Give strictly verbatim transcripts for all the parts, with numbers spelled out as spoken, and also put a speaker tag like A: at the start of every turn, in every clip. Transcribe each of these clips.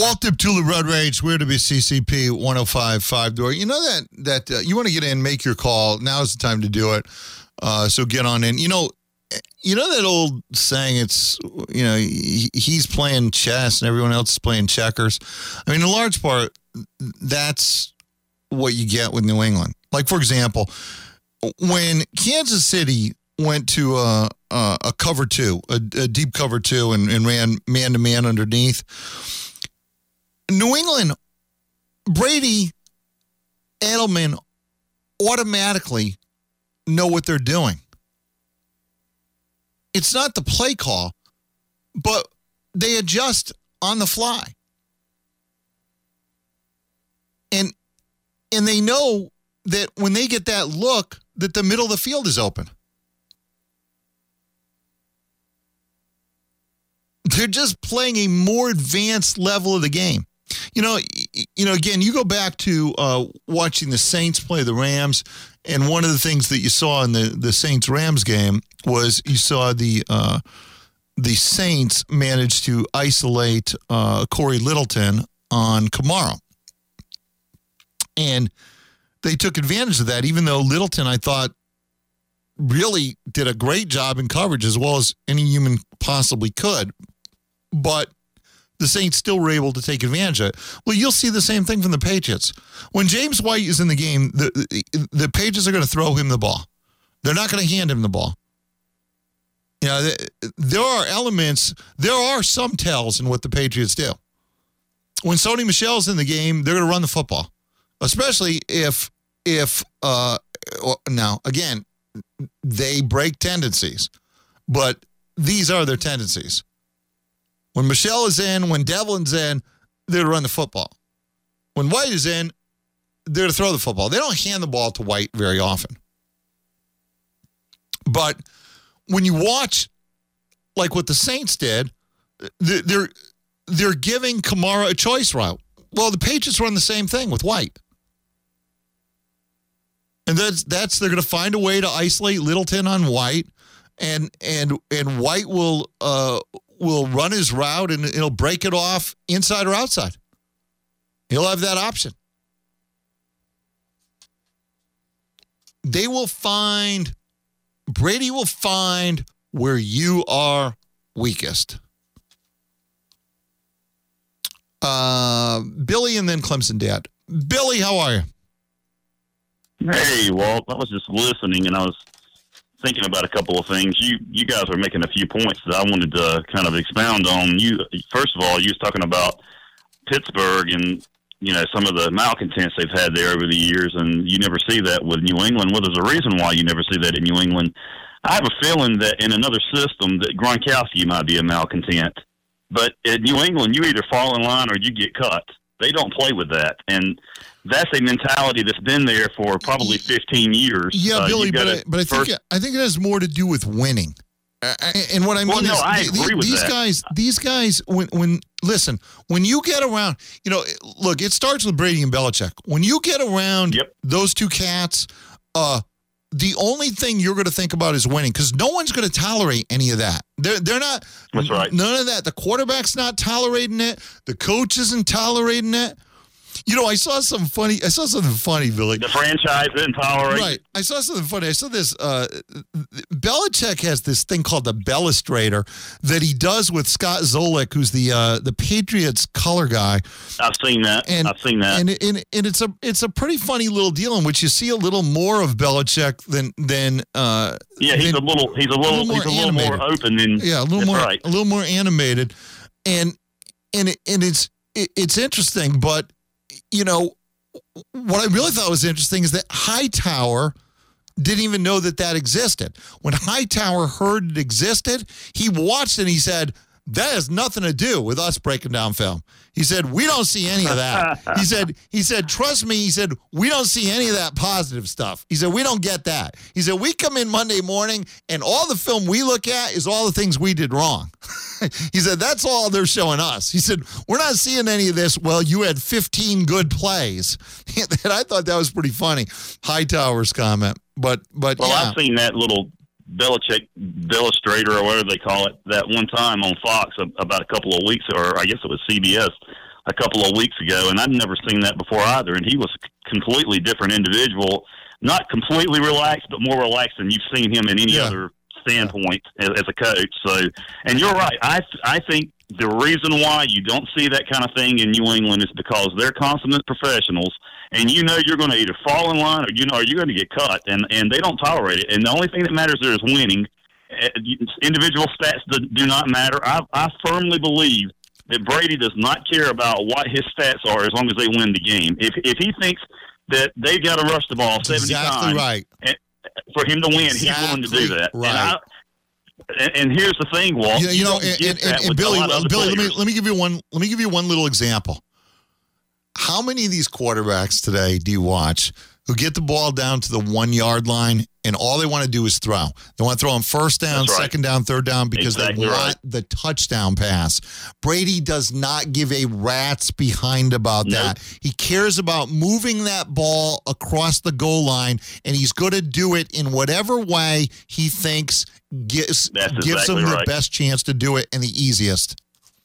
A: Walt Diptula Road Rage, we're to be C C P one oh five point five door. You know that that uh, you want to get in, make your call. Now's the time to do it. Uh, so get on in. You know, you know that old saying. It's you know he, he's playing chess and everyone else is playing checkers. I mean, in large part, that's what you get with New England. Like for example, when Kansas City went to a a, a cover two, a, a deep cover two, and, and ran man to man underneath. New England, Brady, Edelman automatically know what they're doing. It's not the play call, but they adjust on the fly. And and they know that when they get that look, that the middle of the field is open. They're just playing a more advanced level of the game. You know, you know. Again, you go back to uh, watching the Saints play the Rams, and one of the things that you saw in the, the Saints-Rams game was you saw the uh, the Saints manage to isolate uh, Corey Littleton on Kamara. And they took advantage of that, even though Littleton, I thought, really did a great job in coverage as well as any human possibly could. But the Saints still were able to take advantage of it. Well, you'll see the same thing from the Patriots. When James White is in the game, the, the, the Patriots are going to throw him the ball. They're not going to hand him the ball. You know, there are elements, there are some tells in what the Patriots do. When Sony Michel's in the game, they're going to run the football, especially if, if uh, now, again, they break tendencies, but these are their tendencies. When Michel is in, when Devlin's in, they're to run the football. When White is in, they're to throw the football. They don't hand the ball to White very often. But when you watch, like what the Saints did, they're, they're giving Kamara a choice route. Well, the Patriots run the same thing with White. And that's, that's they're going to find a way to isolate Littleton on White, and and and White will uh, will run his route and he'll break it off inside or outside. He'll have that option. They will find, Brady will find where you are weakest. Uh, Billy and then Clemson Dad. Billy, how are you?
B: Hey, Walt. I was just listening and I was thinking about a couple of things. You you guys were making a few points that I wanted to kind of expound on. You first of all, you was talking about Pittsburgh and you know some of the malcontents they've had there over the years, and you never see that with New England. Well, there's a reason why you never see that in New England. I have a feeling that in another system that Gronkowski might be a malcontent, but in New England, you either fall in line or you get cut. They don't play with that, and that's a mentality that's been there for probably fifteen years.
A: Yeah, uh, Billy, but I, but I think
B: first...
A: I think it has more to do with winning. Uh, and what I mean
B: well, no,
A: is,
B: I
A: the,
B: agree with
A: these
B: that.
A: guys, these guys, when when listen, when you get around, you know, look, it starts with Brady and Belichick. When you get around
B: yep.
A: those two cats, uh, the only thing you're going to think about is winning, because no one's going to tolerate any of that. They're they're not.
B: That's right.
A: None of that. The quarterback's not tolerating it. The coach isn't tolerating it. You know, I saw some funny. I saw something funny, Billy.
B: The franchise didn't tolerate.
A: Right. I saw something funny. I saw this. Uh, Belichick has this thing called the Bellustrator that he does with Scott Zolik, who's the uh, the Patriots color guy.
B: I've seen that.
A: And,
B: I've seen that.
A: And, and and it's a it's a pretty funny little deal in which you see a little more of Belichick than than. Uh,
B: yeah, he's
A: than,
B: a little. He's a little.
A: a little
B: he's a little
A: animated.
B: more open than.
A: Yeah, a little more.
B: Right.
A: A little more animated, and and it, and it's it, it's interesting, but. You know, what I really thought was interesting is that Hightower didn't even know that that existed. When Hightower heard it existed, he watched it and he said, that has nothing to do with us breaking down film. He said, we don't see any of that. He said, he said, trust me, he said, we don't see any of that positive stuff. He said, we don't get that. He said, we come in Monday morning and all the film we look at is all the things we did wrong. He said, that's all they're showing us. He said, we're not seeing any of this. Well, you had fifteen good plays. And I thought that was pretty funny. Hightower's comment. But, but
B: well,
A: yeah.
B: I've seen that little Belichick Illustrator or whatever they call it that one time on Fox about a couple of weeks, or I guess it was C B S, a couple of weeks ago, and I'd never seen that before either. And he was a completely different individual, not completely relaxed, but more relaxed than you've seen him in any yeah. other standpoint yeah. as, as a coach. So, and you're right. I I think the reason why you don't see that kind of thing in New England is because they're consummate professionals, and you know you're going to either fall in line or you know you're going to get cut, and and they don't tolerate it. And the only thing that matters there is winning. Individual stats do not matter. I, I firmly believe that Brady does not care about what his stats are as long as they win the game. If if he thinks that they got to rush the ball seventy
A: exactly
B: times
A: right.
B: and, for him to win,
A: exactly
B: he's willing to do that.
A: Right.
B: And, I, and, and here's the thing, Walt.
A: You, you, you know, and, and, and, and Billy, Billy, let me let me give you one. Let me give you one little example. How many of these quarterbacks today do you watch who get the ball down to the one yard line and all they want to do is throw? They want to throw on first down, right. second down, third down because exactly they want right. the touchdown pass. Brady does not give a rat's behind about nope. that. He cares about moving that ball across the goal line, and he's going to do it in whatever way he thinks gives, gives exactly him the right. best chance to do it and the easiest.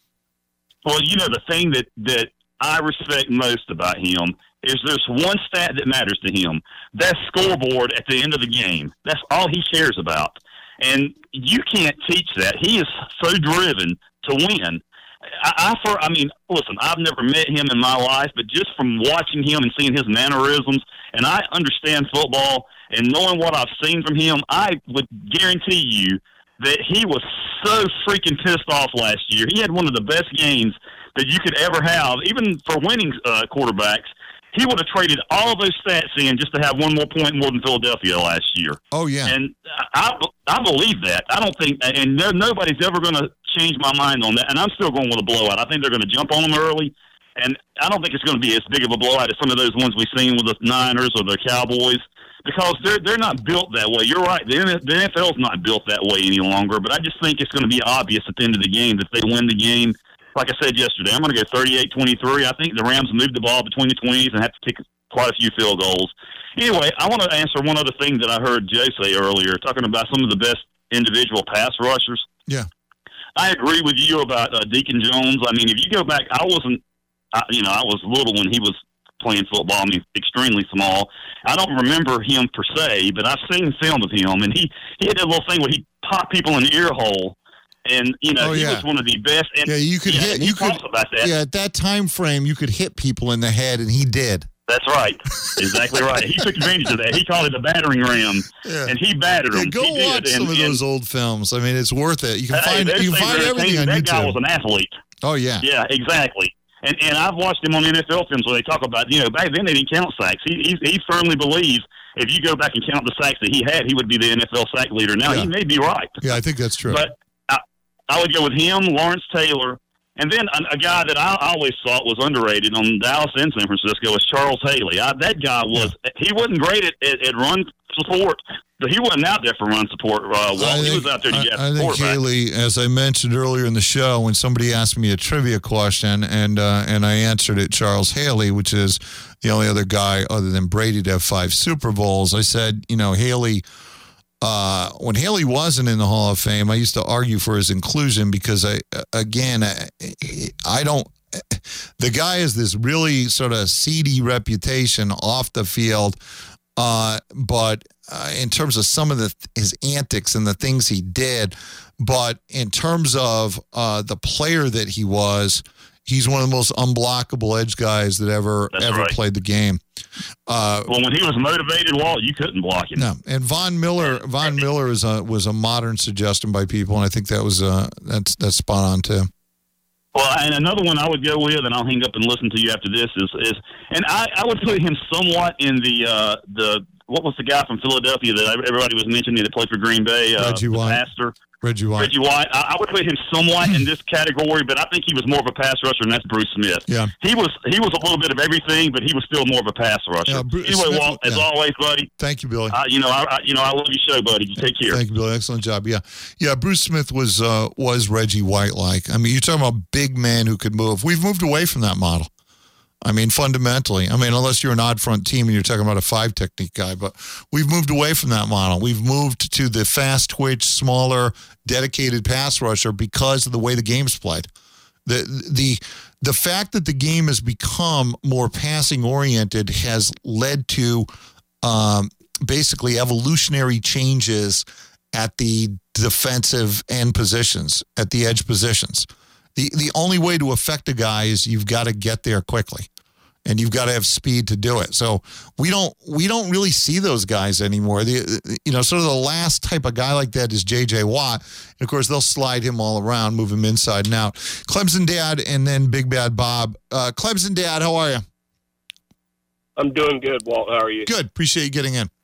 B: Well, you know, the thing that, that I respect most about him is there's one stat that matters to him. That's scoreboard at the end of the game. That's all he cares about. And you can't teach that. He is so driven to win. I, I, for, I mean, listen, I've never met him in my life, but just from watching him and seeing his mannerisms, and I understand football, and knowing what I've seen from him, I would guarantee you that he was so freaking pissed off last year. He had one of the best games that you could ever have, even for winning uh, quarterbacks. He would have traded all of those stats in just to have one more point more than Philadelphia last year.
A: Oh, yeah.
B: And I, I believe that. I don't think – and no, nobody's ever going to change my mind on that. And I'm still going with a blowout. I think they're going to jump on them early. And I don't think it's going to be as big of a blowout as some of those ones we've seen with the Niners or the Cowboys because they're they're not built that way. You're right. The N F L's not built that way any longer. But I just think it's going to be obvious at the end of the game that they win the game. Like I said yesterday, I'm going to go thirty-eight twenty-three. I think the Rams moved the ball between the twenties and have to kick quite a few field goals. Anyway, I want to answer one other thing that I heard Joe say earlier, talking about some of the best individual pass rushers.
A: Yeah.
B: I agree with you about uh, Deacon Jones. I mean, if you go back, I wasn't, I, you know, I was little when he was playing football. I mean, extremely small. I don't remember him per se, but I've seen film of him, and he, he had that little thing where he popped people in the ear hole. And, you know, oh, he yeah. was one of the best. And,
A: yeah, you could
B: yeah,
A: hit. You could,
B: about that.
A: Yeah, at that time frame, you could hit people in the head, and he did.
B: That's right. Exactly right. He took advantage of that. He called it a battering ram, yeah. and he battered
A: yeah,
B: them.
A: Go
B: he
A: watch
B: did.
A: some
B: and,
A: of those old films. I mean, it's worth it. You can
B: hey,
A: find you can find everything on
B: that
A: YouTube.
B: That guy was an athlete.
A: Oh, yeah.
B: Yeah, exactly. And and I've watched him on N F L films where they talk about, you know, back then they didn't count sacks. He he, he firmly believes if you go back and count the sacks that he had, he would be the N F L sack leader. Now, yeah. he may be right.
A: Yeah, I think that's true.
B: But I would go with him, Lawrence Taylor, and then a, a guy that I always thought was underrated on Dallas and San Francisco was Charles Haley. I, that guy was – he wasn't great at, at, at run support, but he wasn't out there for run support. Uh, Walt, he was out there to get
A: I, I think Haley, as I mentioned earlier in the show, when somebody asked me a trivia question and uh, and I answered it, Charles Haley, which is the only other guy other than Brady to have five Super Bowls, I said, you know, Haley – Uh, when Haley wasn't in the Hall of Fame, I used to argue for his inclusion because I, again, I, I don't, the guy has this really sort of seedy reputation off the field. Uh, but uh, in terms of some of the, his antics and the things he did, but in terms of uh, the player that he was, he's one of the most unblockable edge guys that ever That's ever right. played the game. Uh,
B: well, when he was motivated, Walt, you couldn't block him.
A: No, and Von Miller, Von Miller is a was a modern suggestion by people, and I think that was uh that's that's spot on too.
B: Well, and another one I would go with, and I'll hang up and listen to you after this is is, and I, I would put him somewhat in the uh, the what was the guy from Philadelphia that everybody was mentioning that played for Green Bay, uh,
A: Reggie White.
B: Pastor.
A: Reggie White.
B: Reggie White. I, I would put him somewhat in this category, but I think he was more of a pass rusher, and that's Bruce Smith.
A: Yeah.
B: He was he was a little bit of everything, but he was still more of a pass rusher.
A: Yeah, Bruce
B: anyway,
A: Smith,
B: Walt, as
A: yeah.
B: always, buddy.
A: Thank you, Billy.
B: Uh, you know, I, I you know I love your show, buddy. You take care.
A: Thank you, Billy. Excellent job. Yeah, yeah. Bruce Smith was uh, was Reggie White like. I mean, you're talking about big men who could move. We've moved away from that model. I mean, fundamentally. I mean, unless you're an odd front team and you're talking about a five technique guy, but we've moved away from that model. We've moved to the fast twitch, smaller, dedicated pass rusher because of the way the game's played. The the the fact that the game has become more passing oriented has led to um, basically evolutionary changes at the defensive end positions, at the edge positions. The the only way to affect a guy is you've got to get there quickly. And you've got to have speed to do it. So we don't we don't really see those guys anymore. The you know sort of the last type of guy like that is J J Watt. And of course they'll slide him all around, move him inside and out. Clemson Dad and then Big Bad Bob. Uh, Clemson Dad, how are you?
C: I'm doing good, Walt. How are you?
A: Good. Appreciate you getting in.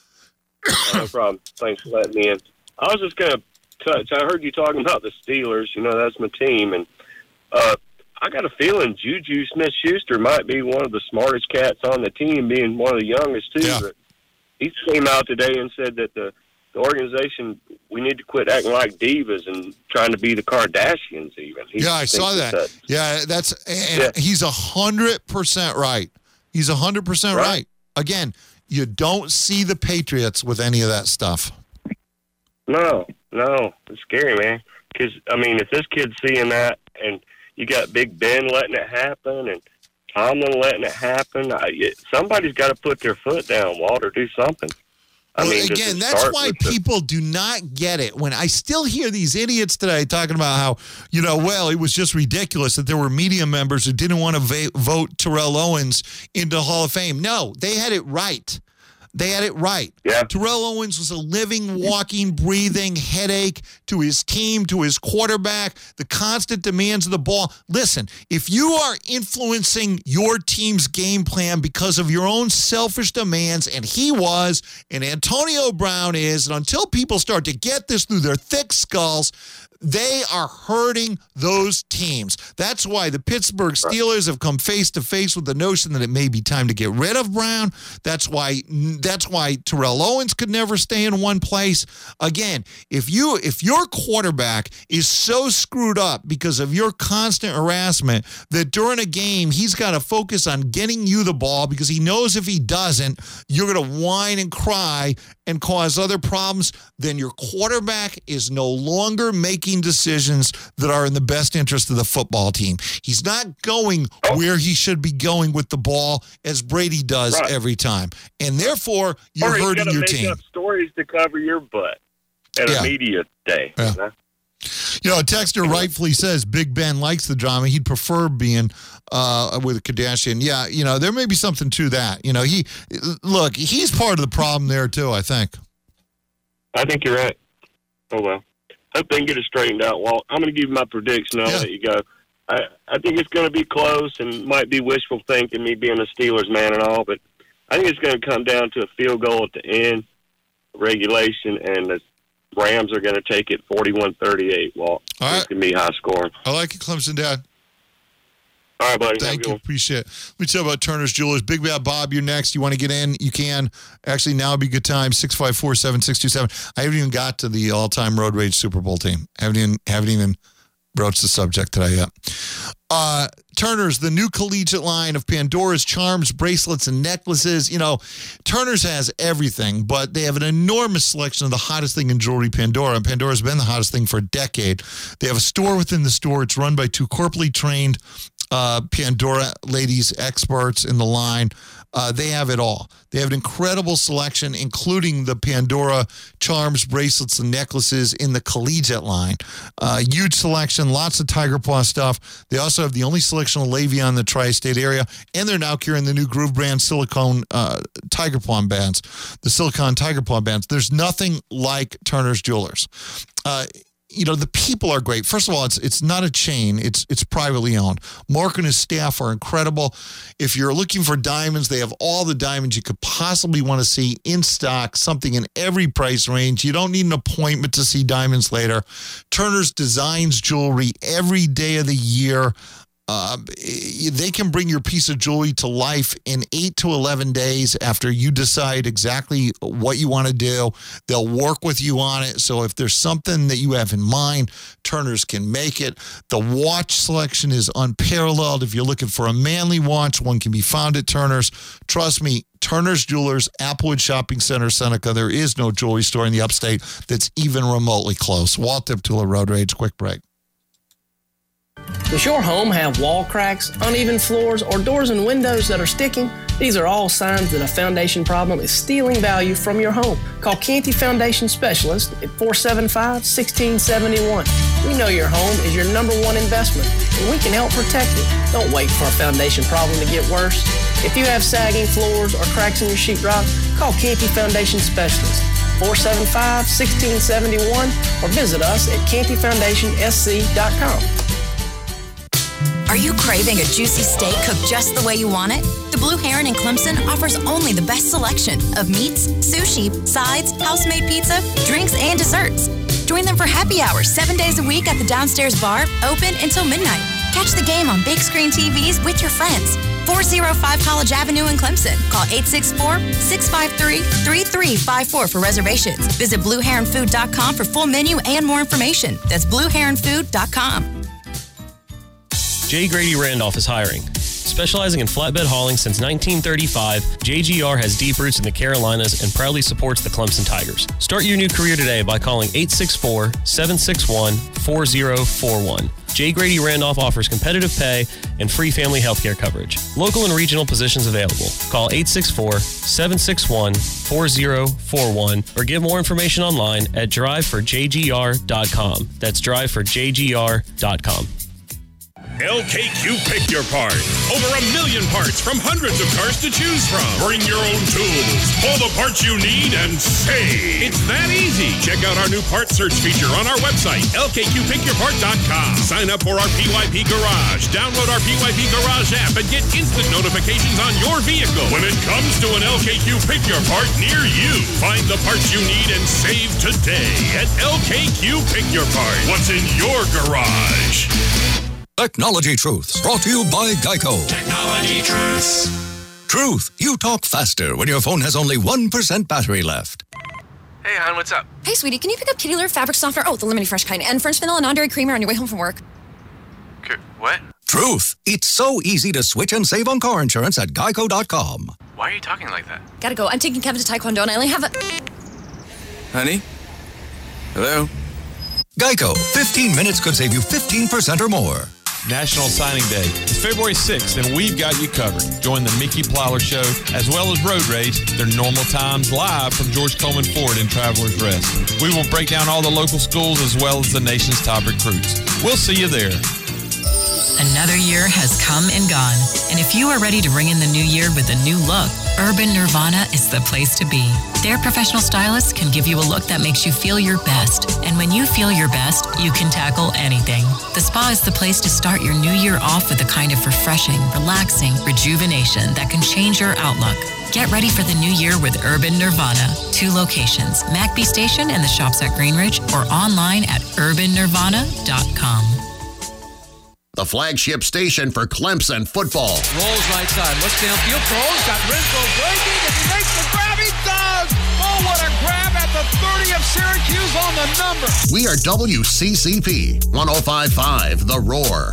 C: No problem. Thanks for letting me in. I was just gonna touch. I heard you talking about the Steelers. You know that's my team, and uh, I got a feeling Juju Smith-Schuster might be one of the smartest cats on the team, being one of the youngest, too.
A: Yeah.
C: But he came out today and said that the, the organization, we need to quit acting like divas and trying to be the Kardashians even. He
A: yeah, I saw that.
C: that.
A: Yeah, that's and
C: Yeah.
A: he's one hundred percent right. He's one hundred percent right. right. Again, you don't see the Patriots with any of that stuff.
C: No, no. It's scary, man. Because, I mean, if this kid's seeing that and – you got Big Ben letting it happen and Tomlin letting it happen. I, it, somebody's got to put their foot down, Walter, do something. I
A: well,
C: mean,
A: again, that's why people the- do not get it. When I still hear these idiots today talking about how, you know, well, it was just ridiculous that there were media members who didn't want to va- vote Terrell Owens into Hall of Fame. No, they had it right. They had it right.
C: Yeah.
A: Terrell Owens was a living, walking, breathing headache to his team, to his quarterback, the constant demands of the ball. Listen, if you are influencing your team's game plan because of your own selfish demands, and he was, and Antonio Brown is, and until people start to get this through their thick skulls, they are hurting those teams. That's why the Pittsburgh Steelers have come face to face with the notion that it may be time to get rid of Brown. That's why that's why Terrell Owens could never stay in one place. Again, if you if your quarterback is so screwed up because of your constant harassment that during a game he's got to focus on getting you the ball because he knows if he doesn't, you're going to whine and cry and cause other problems, then your quarterback is no longer making decisions that are in the best interest of the football team. He's not going where he should be going with the ball as Brady does right. every time. And therefore, you're
C: or
A: hurting your
C: make
A: team.
C: Up stories to cover your butt at yeah. a media day.
A: Yeah.
C: You know?
A: You know, a texter rightfully says Big Ben likes the drama. He'd prefer being uh, with a Kardashian. Yeah, you know, there may be something to that. You know, he look, he's part of the problem there too, I think.
C: I think you're right. Oh, well. Hope they can get it straightened out, Walt. I'm going to give you my prediction. I'll yeah. let you go. I, I think it's going to be close and might be wishful thinking, me being a Steelers man and all, but I think it's going to come down to a field goal at the end, regulation, and the Rams are going to take it forty-one thirty-eight, Walt. All right. It's going to be high scoring.
A: I like it, Clemson Dad.
C: All right, buddy.
A: Thank you. Appreciate it. Let me tell you about Turner's Jewelers. Big Bad Bob, you're next. You want to get in? You can. Actually, now would be a good time. six five four, seven six two seven. I haven't even got to the all-time road rage Super Bowl team. Haven't even, haven't even broached the subject today yet. Uh, Turner's, the new collegiate line of Pandora's charms, bracelets, and necklaces. You know, Turner's has everything, but they have an enormous selection of the hottest thing in jewelry, Pandora. And Pandora's been the hottest thing for a decade. They have a store within the store. It's run by two corporately trained uh, Pandora ladies, experts in the line. Uh, they have it all. They have an incredible selection, including the Pandora charms, bracelets, and necklaces in the collegiate line. Uh, huge selection, lots of Tiger Paw stuff. They also have the only selection of Le'Veon in the tri-state area, and they're now carrying the new Groove brand silicone uh, Tiger Paw bands, the silicone Tiger Paw bands. There's nothing like Turner's Jewelers. Uh, You know, the people are great. First of all, it's it's not a chain. It's it's privately owned. Mark and his staff are incredible. If you're looking for diamonds, they have all the diamonds you could possibly want to see in stock, something in every price range. You don't need an appointment to see diamonds later. Turner's designs jewelry every day of the year. Uh, they can bring your piece of jewelry to life in eight to eleven days after you decide exactly what you want to do. They'll work with you on it. So if there's something that you have in mind, Turner's can make it. The watch selection is unparalleled. If you're looking for a manly watch, one can be found at Turner's. Trust me, Turner's Jewelers, Applewood Shopping Center, Seneca. There is no jewelry store in the upstate that's even remotely close. Walt Deptula, Road Rage. Quick break.
D: Does your home have wall cracks, uneven floors, or doors and windows that are sticking? These are all signs that a foundation problem is stealing value from your home. Call Canty Foundation Specialist at four seven five, one six seven one. We know your home is your number one investment, and we can help protect it. Don't wait for a foundation problem to get worse. If you have sagging floors or cracks in your sheetrock, call Canty Foundation Specialist, four seven five, one six seven one, or visit us at canty foundation s c dot com.
E: Are you craving a juicy steak cooked just the way you want it? The Blue Heron in Clemson offers only the best selection of meats, sushi, sides, house-made pizza, drinks, and desserts. Join them for happy hour seven days a week at the downstairs bar, open until midnight. Catch the game on big screen T Vs with your friends. four oh five College Avenue in Clemson. Call eight six four, six five three, three three five four for reservations. Visit blue heron food dot com for full menu and more information. That's blue heron food dot com.
F: J. Grady Randolph is hiring. Specializing in flatbed hauling since nineteen thirty-five, J G R has deep roots in the Carolinas and proudly supports the Clemson Tigers. Start your new career today by calling eight six four, seven six one, four oh four one. J. Grady Randolph offers competitive pay and free family health care coverage. Local and regional positions available. Call eight six four, seven six one, four oh four one or get more information online at drive for j g r dot com. That's drive for j g r dot com.
G: L K Q Pick Your Part. Over a million parts from hundreds of cars to choose from. Bring your own tools. Pull the parts you need and save. It's that easy. Check out our new part search feature on our website, L K Q pick your part dot com. Sign up for our P Y P Garage. Download our P Y P Garage app and get instant notifications on your vehicle when it comes to an L K Q Pick Your Part near you. Find the parts you need and save today at L K Q Pick Your Part. What's in your garage?
H: Technology Truths, brought to you by Geico.
I: Technology Truths.
H: Truth, you talk faster when your phone has only one percent battery left.
J: Hey, hon, what's up?
K: Hey, sweetie, can you pick up Kitty Litter fabric softener? Oh, the lemony fresh kind. And French vanilla non-dairy creamer on your way home from work.
J: Okay, what?
H: Truth, it's so easy to switch and save on car insurance at geico dot com.
J: Why are you talking like that?
K: Gotta go. I'm taking Kevin to Taekwondo and I only have a...
J: Honey? Hello?
H: Geico, fifteen minutes could save you fifteen percent or more.
L: National Signing Day is February sixth, and we've got you covered. Join the Mickey Plowler Show, as well as Road Rage, their normal times live from George Coleman Ford in Travelers Rest. We will break down all the local schools as well as the nation's top recruits. We'll see you there.
M: Another year has come and gone, and if you are ready to ring in the new year with a new look, Urban Nirvana is the place to be. Their professional stylists can give you a look that makes you feel your best, and when you feel your best, you can tackle anything. The spa is the place to start your new year off with a kind of refreshing, relaxing rejuvenation that can change your outlook. Get ready for the new year with Urban Nirvana. Two locations, McBee Station and the shops at Greenridge, or online at urban nirvana dot com.
N: The flagship station for Clemson football.
O: Rolls right side, looks downfield, throws, got Renfro breaking, and he makes the grab, he does! Oh, what a grab at the thirty of Syracuse on the number!
N: We are W C C P, one oh five point five, The Roar.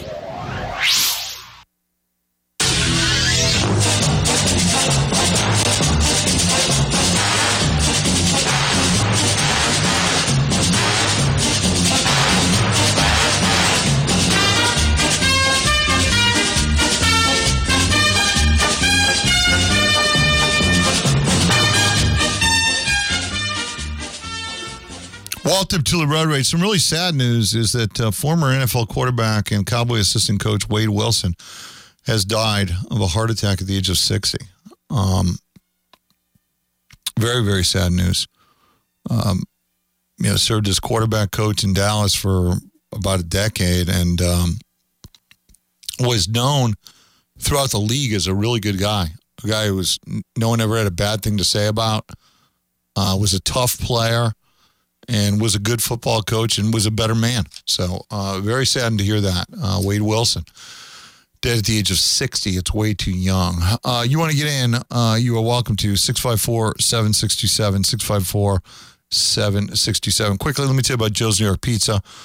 A: Welcome to the Road Rage. Some really sad news is that uh, former N F L quarterback and Cowboy assistant coach Wade Wilson has died of a heart attack at the age of sixty. Um, very, very sad news. Um, you know, served as quarterback coach in Dallas for about a decade and um, was known throughout the league as a really good guy. A guy who was no one ever had a bad thing to say about. Uh, was a tough player. And was a good football coach and was a better man. So uh, very saddened to hear that. Uh, Wade Wilson, dead at the age of sixty. It's way too young. Uh, you want to get in, uh, you are welcome to six five four, seven six seven, six five four, seven six seven. Quickly, let me tell you about Joe's New York Pizza.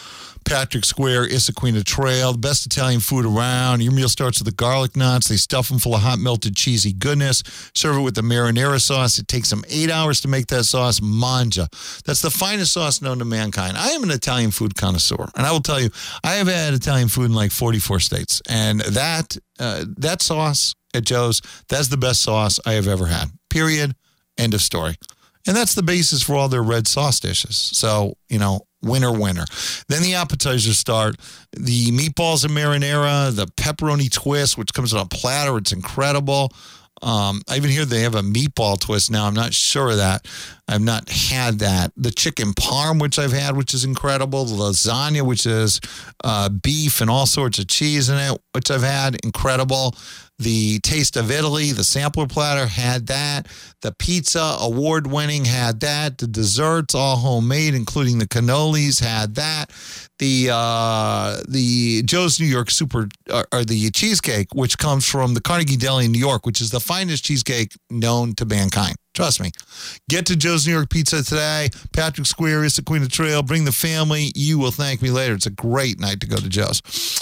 A: Patrick Square, Issaquina Trail, the best Italian food around. Your meal starts with the garlic knots. They stuff them full of hot melted cheesy goodness. Serve it with the marinara sauce. It takes them eight hours to make that sauce. Mangia. That's the finest sauce known to mankind. I am an Italian food connoisseur, and I will tell you, I have had Italian food in like forty-four states, and that uh, that sauce at Joe's, that's the best sauce I have ever had. Period. End of story. And that's the basis for all their red sauce dishes. So, you know, winner, winner. Then the appetizers start. The meatballs and marinara, the pepperoni twist, which comes on a platter. It's incredible. Um, I even hear they have a meatball twist now. I'm not sure of that. I've not had that. The chicken parm, which I've had, which is incredible. The lasagna, which is uh, beef and all sorts of cheese in it, which I've had, incredible. The Taste of Italy, the sampler platter, had that. The pizza, award-winning, had that. The desserts, all homemade, including the cannolis, had that. The uh, the Joe's New York Super, or, or the cheesecake, which comes from the Carnegie Deli in New York, which is the finest cheesecake known to mankind. Trust me. Get to Joe's New York Pizza today. Patrick Square, Issaquina Trail. Bring the family. You will thank me later. It's a great night to go to Joe's.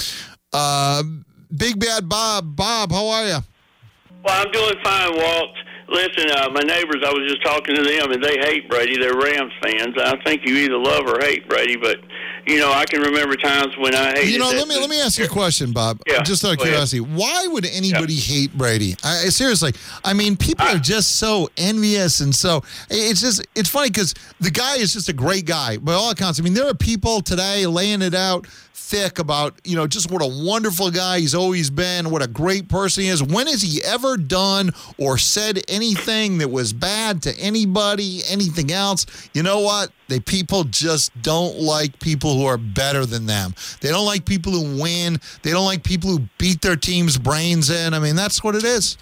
A: Uh, Big Bad Bob. Bob, how are you?
P: Well, I'm doing fine, Walt. Listen, uh, my neighbors, I was just talking to them, and they hate Brady. They're Rams fans. I think you either love or hate Brady, but, you know, I can remember times when I hated
A: You know,
P: that.
A: let me let me ask you a question, Bob.
P: Yeah,
A: just out of
P: go ahead.
A: curiosity. Why would anybody yeah. hate Brady? I, seriously, I mean, people I, are just so envious, and so it's just, it's funny because the guy is just a great guy, by all accounts. I mean, there are people today laying it out thick about, you know, just what a wonderful guy he's always been, what a great person he is. When has he ever done or said anything that was bad to anybody, anything else? You know what? They people just don't like people who are better than them. They don't like people who win. They don't like people who beat their team's brains in. I mean, that's what it is.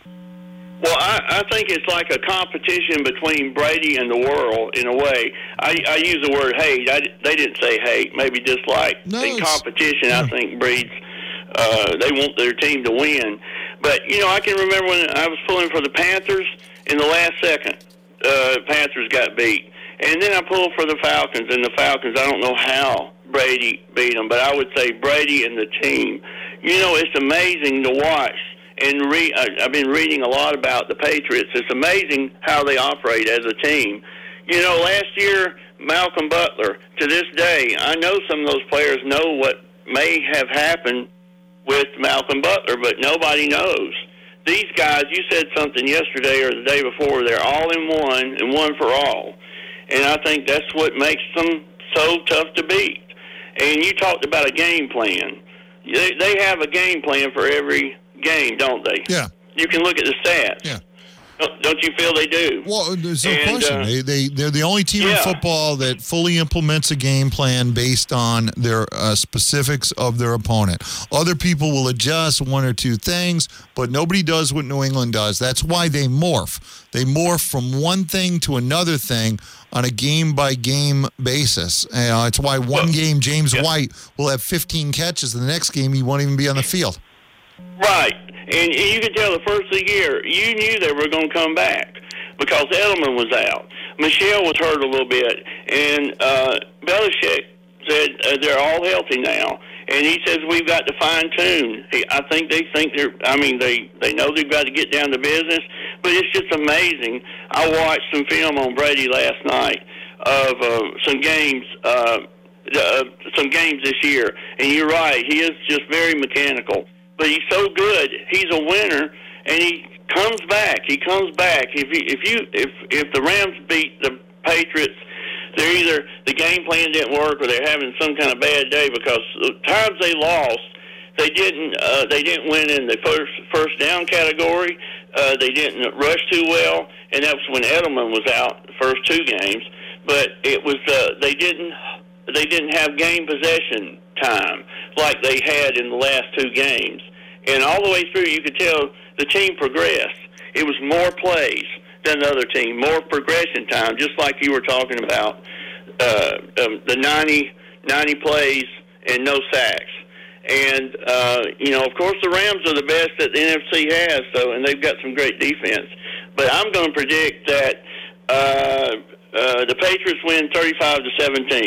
P: Well, I, I think it's like a competition between Brady and the world in a way. I, I use the word hate. I, they didn't say hate, maybe dislike. No, in competition, yeah. I think breeds, uh, they want their team to win. But, you know, I can remember when I was pulling for the Panthers, in the last second, uh, Panthers got beat. And then I pulled for the Falcons, and the Falcons, I don't know how Brady beat them, but I would say Brady and the team. You know, it's amazing to watch. And re- I've been reading a lot about the Patriots. It's amazing how they operate as a team. You know, last year, Malcolm Butler, to this day, I know some of those players know what may have happened with Malcolm Butler, but nobody knows. These guys, you said something yesterday or the day before, they're all in one and one for all. And I think that's what makes them so tough to beat. And you talked about a game plan. They, they have a game plan for every game, don't they?
A: Yeah.
P: You can look at the stats.
A: Yeah.
P: Don't, don't you feel they do?
A: Well, there's no
P: and,
A: question.
P: Uh,
A: they, they, they're the only team
P: yeah.
A: in football that fully implements a game plan based on their uh, specifics of their opponent. Other people will adjust one or two things, but nobody does what New England does. That's why they morph. They morph from one thing to another thing on a game-by-game basis. Uh, it's why one well, game James yeah. White will have fifteen catches, and the next game he won't even be on the field.
P: Right. And you could tell the first of the year, you knew they were going to come back because Edelman was out. Michelle was hurt a little bit. And uh, Belichick said uh, they're all healthy now. And he says we've got to fine-tune. He, I think they think they're, I mean, they, they know they've got to get down to business. But it's just amazing. I watched some film on Brady last night of uh, some games, uh, uh, some games this year. And you're right, he is just very mechanical. But he's so good. He's a winner, and he comes back. He comes back. If you, if you if if the Rams beat the Patriots, they're either the game plan didn't work or they're having some kind of bad day because the times they lost, they didn't uh, they didn't win in the first first down category. Uh, they didn't rush too well, and that was when Edelman was out the first two games. But it was uh, they didn't they didn't have game possession time like they had in the last two games. And all the way through, you could tell the team progressed. It was more plays than the other team, more progression time, just like you were talking about, uh, um, the ninety, ninety plays and no sacks. And, uh, you know, of course, the Rams are the best that the N F C has, so, and they've got some great defense. But I'm going to predict that uh, uh, the Patriots win thirty-five to seventeen.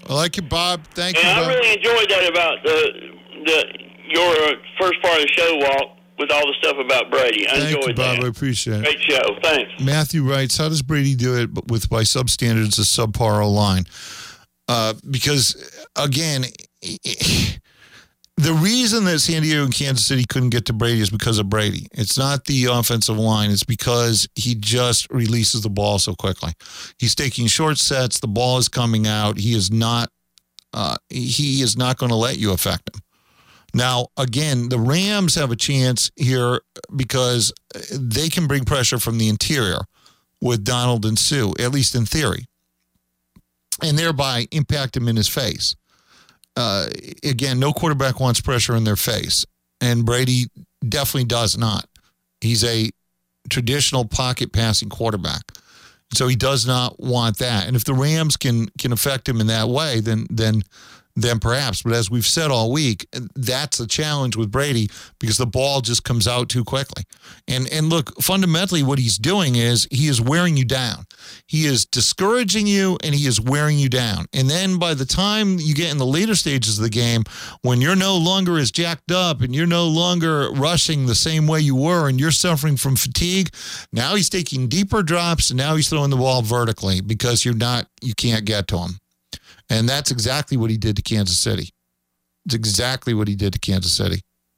A: I like it, Bob. Thank
P: and
A: you,
P: I
A: Bob.
P: really enjoyed that about the the your uh, first part of the show, Walt, with all the stuff about Brady. I
A: Thank
P: enjoyed
A: you, Bob.
P: that.
A: I appreciate it.
P: Great show. Thanks.
A: Matthew writes, how does Brady do it but with, by substandards, a subpar O-line? Uh, because, again, the reason that San Diego and Kansas City couldn't get to Brady is because of Brady. It's not the offensive line. It's because he just releases the ball so quickly. He's taking short sets. The ball is coming out. He is not uh, he is not going to let you affect him. Now, again, the Rams have a chance here because they can bring pressure from the interior with Donald and Sue, at least in theory, and thereby impact him in his face. Uh, again, no quarterback wants pressure in their face, and Brady definitely does not. He's a traditional pocket passing quarterback, so he does not want that. And if the Rams can can affect him in that way, then then then perhaps. But as we've said all week, that's a challenge with Brady because the ball just comes out too quickly. And and look, fundamentally what he's doing is he is wearing you down. He is discouraging you and he is wearing you down. And then by the time you get in the later stages of the game, when you're no longer as jacked up and you're no longer rushing the same way you were and you're suffering from fatigue, now he's taking deeper drops and now he's throwing the ball vertically because you're not, you can't get to him. And that's exactly what he did to Kansas City. It's exactly what he did to Kansas City.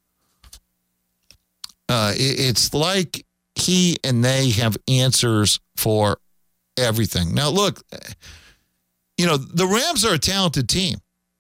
A: Uh, it, it's like he and they have answers for everything. Now, look, you know, the Rams are a talented team.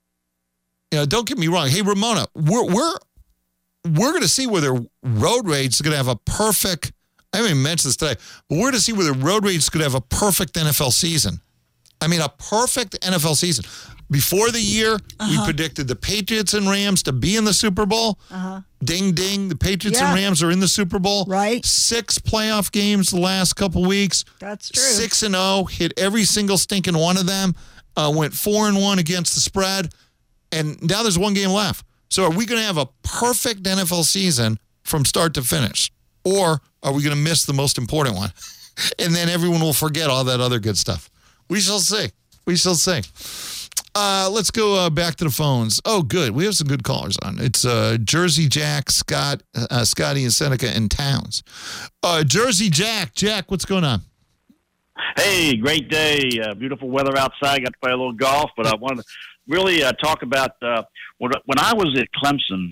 A: You know, don't get me wrong. Hey, Ramona, we're we're we're going to see whether road rage is going to have a perfect. I haven't even mentioned this today, but we're going to see whether road rage is going to have a perfect N F L season. I mean, a perfect N F L season. Before the year, uh-huh. we predicted the Patriots and Rams to be in the Super Bowl. Uh-huh. Ding, ding. The Patriots yeah. and Rams are in the Super Bowl.
Q: Right.
A: Six playoff games the last couple weeks.
Q: That's true.
A: Six and oh. Hit every single stinking one of them. Uh, went four and one against the spread. And now there's one game left. So are we going to have a perfect N F L season from start to finish? Or are we going to miss the most important one? And then everyone will forget all that other good stuff. We shall see. We shall see. Uh, let's go uh, back to the phones. Oh, good. We have some good callers on. It's uh, Jersey Jack, Scott, uh, Scotty, and Seneca, and Towns. Uh, Jersey Jack. Jack, what's going on?
R: Hey, great day. Uh, beautiful weather outside. Got to play a little golf, but I wanted to really uh, talk about uh, when, when I was at Clemson,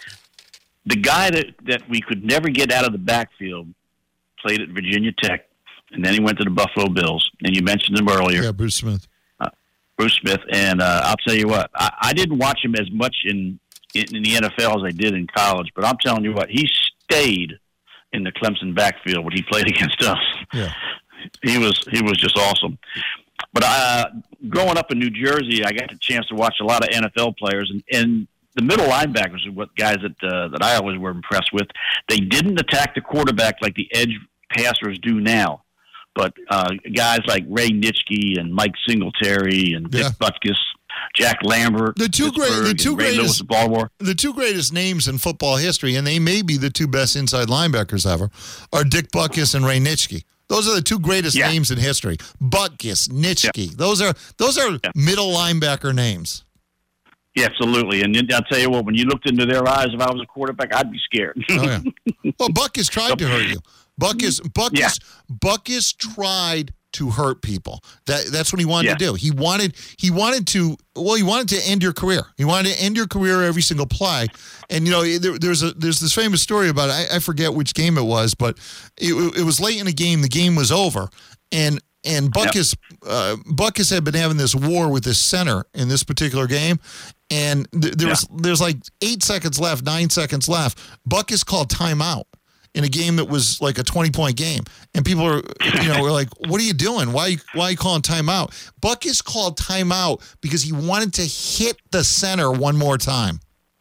R: the guy that, that we could never get out of the backfield played at Virginia Tech, and then he went to the Buffalo Bills. And you mentioned him earlier.
A: Yeah, Bruce Smith.
R: Uh, Bruce Smith. And uh, I'll tell you what, I, I didn't watch him as much in, in, in the N F L as I did in college, but I'm telling you what, he stayed in the Clemson backfield when he played against us.
A: Yeah.
R: He was he was just awesome. But uh, growing up in New Jersey, I got the chance to watch a lot of N F L players, and, and the middle linebackers are what guys that uh, that I always were impressed with. They didn't attack the quarterback like the edge passers do now. But uh, guys like Ray Nitschke and Mike Singletary and Dick yeah. Butkus, Jack Lambert,
A: the two great, the two
R: Ray
A: greatest,
R: Lewis of Baltimore,
A: the two greatest names in football history, and they may be the two best inside linebackers ever, are Dick Butkus and Ray Nitschke. Those are the two greatest yeah. names in history. Butkus, Nitschke. Yeah. Those are those are yeah. middle linebacker names.
R: Yeah, absolutely. And I'll tell you what, when you looked into their eyes, if I was a quarterback, I'd be scared.
A: Oh, yeah. Well, Butkus tried to hurt you. Butkus, Butkus, yeah. Butkus tried to hurt people. That that's what he wanted yeah. to do. He wanted he wanted to well, he wanted to end your career. He wanted to end your career every single play. And you know, there, there's a there's this famous story about it. I, I forget which game it was, but it, it was late in the game. The game was over, and and Butkus yep. uh, Butkus had been having this war with this center in this particular game. And th- there yeah. was there's like eight seconds left, nine seconds left. Butkus called timeout in a game that was like a twenty-point game. And people are, you know, were like, what are you doing? Why, why are you calling timeout? Butkus called timeout because he wanted to hit the center one more time.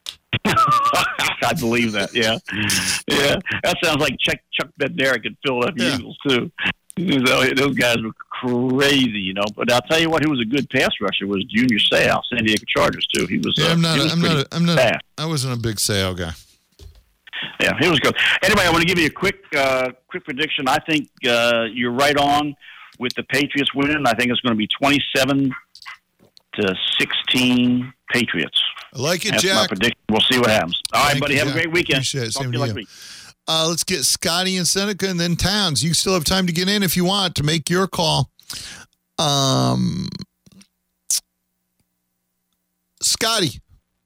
R: I believe that, yeah. Yeah, that sounds like Chuck, Chuck Bednarik at Philadelphia yeah. Eagles, too. Those guys were crazy, you know. But I'll tell you what, who was a good pass rusher was Junior Seau, San Diego Chargers, too. He was.
A: Yeah, I'm not.
R: Uh,
A: a, I'm not. A, I'm not. A, I wasn't a big Seau guy.
R: Yeah, he was good. Anyway, I want to give you a quick, uh, quick prediction. I think uh, you're right on with the Patriots winning. I think it's going to be twenty-seven to sixteen Patriots.
A: I like it,
R: That's
A: Jack.
R: my prediction. We'll see what happens. All right,
A: Thank
R: buddy.
A: you,
R: Have
A: Jack.
R: a great weekend.
A: Appreciate it.
R: Talk
A: Same
R: to
A: to
R: you
A: you.
R: next week.
A: Uh, let's get Scotty and Seneca and then Towns. You still have time to get in if you want to make your call. Um, Scotty.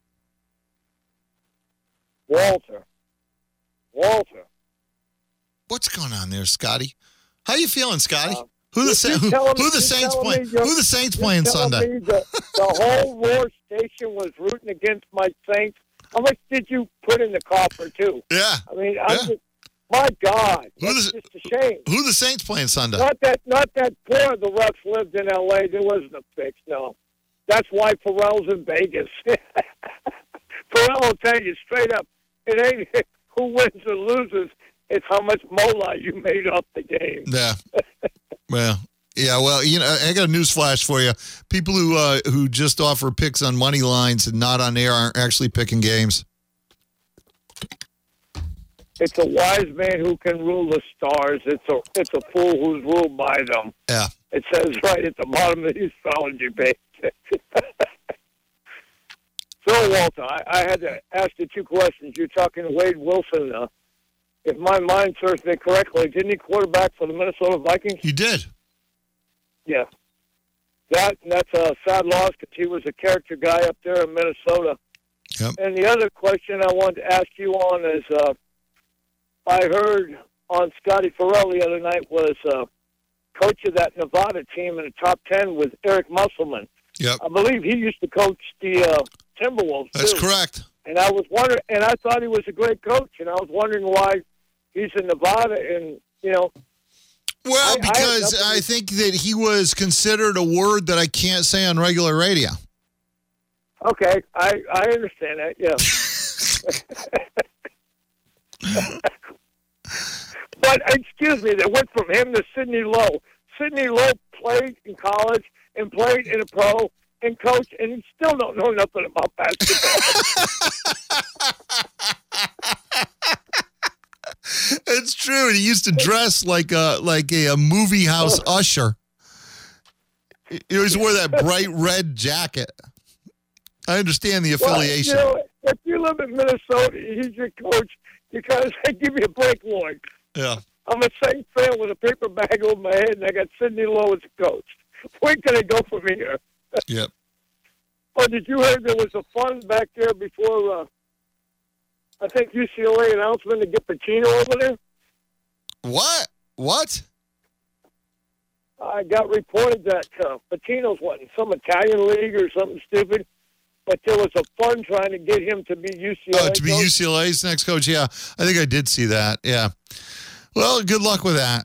Q: Walter. Walter.
A: What's going on there, Scotty? How you feeling, Scotty?
Q: Uh,
A: who the Sa- who,
Q: telling-
A: who the
Q: you're
A: Saints
Q: telling
A: play?
Q: me you're-
A: Who the Saints
Q: you're
A: playing
Q: telling
A: Sunday?
Q: me The, the whole Roar station was rooting against my Saints. How much did you put in the copper, too?
A: Yeah.
Q: I mean, I'm
A: Yeah.
Q: just, my God,
A: Who
Q: that's
A: the-
Q: just a shame.
A: Who the Saints playing Sunday?
Q: Not that, not that poor the refs lived in L A. There wasn't a fix, no. That's why Pharrell's in Vegas. Pharrell will tell you straight up, it ain't who wins or loses, it's how much mola you made off the game.
A: Yeah. Well, yeah. Well, you know, I got a news flash for you. People who uh, who just offer picks on money lines and not on air aren't actually picking games.
Q: It's a wise man who can rule the stars. It's a it's a fool who's ruled by them.
A: Yeah.
Q: It says right at the bottom of the astrology page. So, Walter, I, I had to ask you two questions. You're talking Wade Wilson. Uh, if my mind serves me correctly, didn't he quarterback for the Minnesota Vikings?
A: He did.
Q: Yeah. That that's a sad loss because he was a character guy up there in Minnesota.
A: Yep.
Q: And the other question I wanted to ask you on is, uh, I heard on Scotty Farrell the other night was uh, coach of that Nevada team in the top ten was Eric Musselman.
A: Yep.
Q: I believe he used to coach the uh, Timberwolves.
A: That's
Q: too.
A: correct.
Q: And I was wondering, and I thought he was a great coach, and I was wondering why he's in Nevada, and you know.
A: Well,
Q: I- I
A: because
Q: have
A: I,
Q: nothing-
A: think that he was considered a word that I can't say on regular radio.
Q: Okay, I I understand that. Yeah. But excuse me, they went from him to Sidney Lowe. Sidney Lowe played in college and played in a pro and coached, and he still don't know nothing about basketball.
A: It's true. He used to dress like a like a, a movie house usher. He always wore that bright red jacket. I understand the affiliation.
Q: Well, you know, if you live in Minnesota, he's your coach. You gotta say, give me a break, Lloyd.
A: Yeah.
Q: I'm a Saints fan with a paper bag over my head, and I got Sidney Lowe as a coach. Where can I go from here?
A: Yep.
Q: Oh, did you hear there was a fund back there before, uh, I think, U C L A announcement to get Pacino over there?
A: What? What?
Q: I got reported that uh, Patino's what, in some Italian league or something stupid, but there was a fund trying to get him to be U C L A
A: Oh, to be
Q: coach.
A: U C L A's next coach? Yeah, I think I did see that. Yeah. Well, good luck with that.